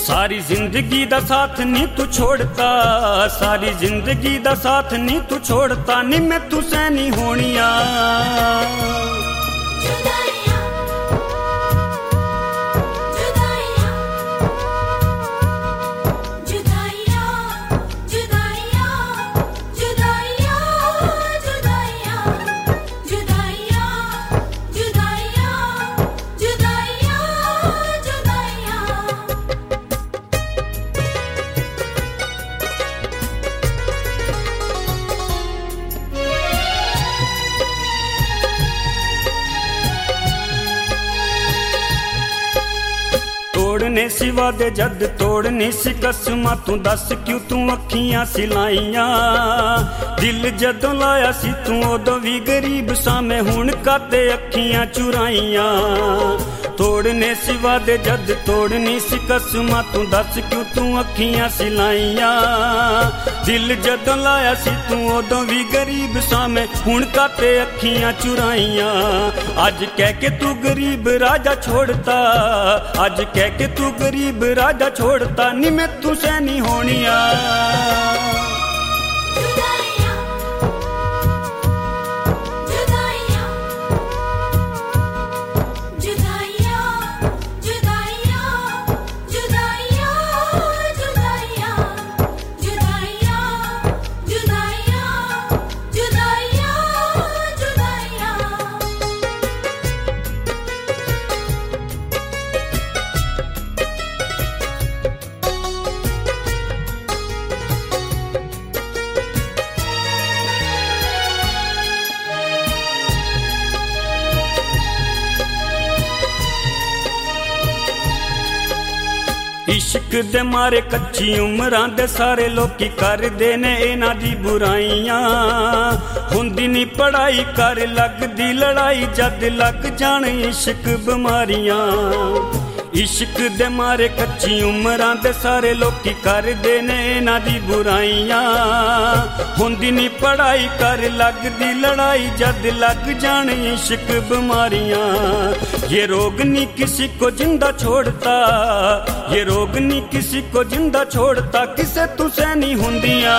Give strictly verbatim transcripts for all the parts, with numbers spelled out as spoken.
सारी जिंदगी दा साथ नी तू छोड़ता, सारी जिंदगी दा साथ नी तू छोड़ता, नी मैं तुसे नहीं होनिया। तोड़ने सिवा दे जद तोड़नी सी कसमां, तू दस क्यों तू अखियां सिलाइयां। दिल जदों लाया सी तू उदों भी गरीब सा मैं, हुण काते अखियां चुराइयां। तोड़ने सिवा दे जद तोड़नी सी कसमां, तू दस क्यों तू अखियां सिलाइयां। दिल जदों लाया सी तू उदों भी गरीब सा मैं, हुण काते अखियां चुराइयां। अज कह के तू गरीब राजा छोड़ता, अज कह के तू गरीब राजा छोड़ता, नी मैं तुसे नहीं होनिया। इश्क दे मारे कच्ची उमरां दे सारे लोकी करदे ने इन्हां दी बुराइयां। हुंदी नी पढ़ाई कर लगदी लड़ाई, जद लग जान इश्क बीमारियां। इश्क दे मारे कच्ची उमरां दे सारे लोकी करदे ने इन्हां दी बुराइयां। हुंदी नी पढ़ाई कर लगदी लड़ाई, जद लग जान इश्क बीमारियां। ये रोग नी किसी को जिंदा छोड़ता, ये रोग नी किसी को जिंदा छोड़ता, किसे तुसे नहीं हुंदियां।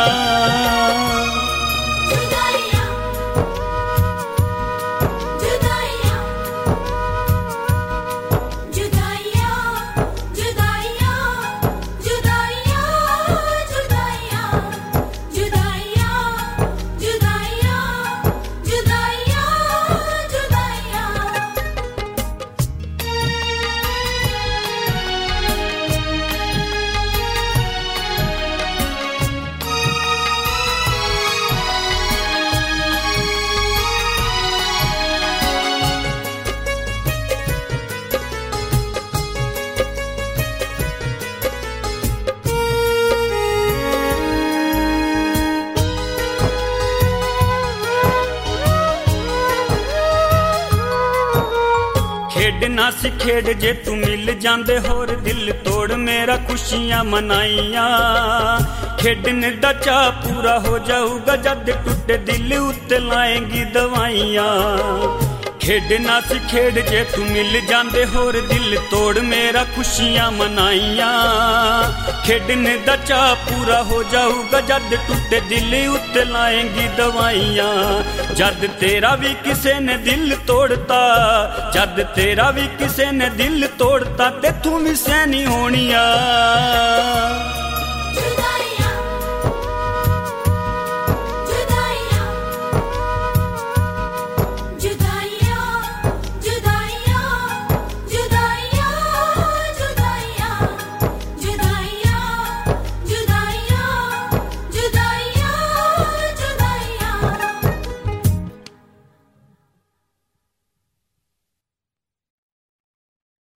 खेडना सी खेड जे तू मिल जांदे होर, दिल तोड़ मेरा खुशियां मनाइयां। खेडने दा चा पूरा हो जाऊगा जद टुटे दिल उत्ते लाएंगी दवाइयां। खेडना सी खेड जे तू मिल जांदे होर, दिल तोड़ मेरा खुशियां मनाइयां। खेडने दा चा पूरा हो जाऊगा जद टुटे दिल उत्ते लाएंगी दवाइयां। जद तेरा भी किसे ने दिल तोड़ता, जद तेरा भी किसे ने दिल तोड़ता, ते तू भी सैनी होनिया।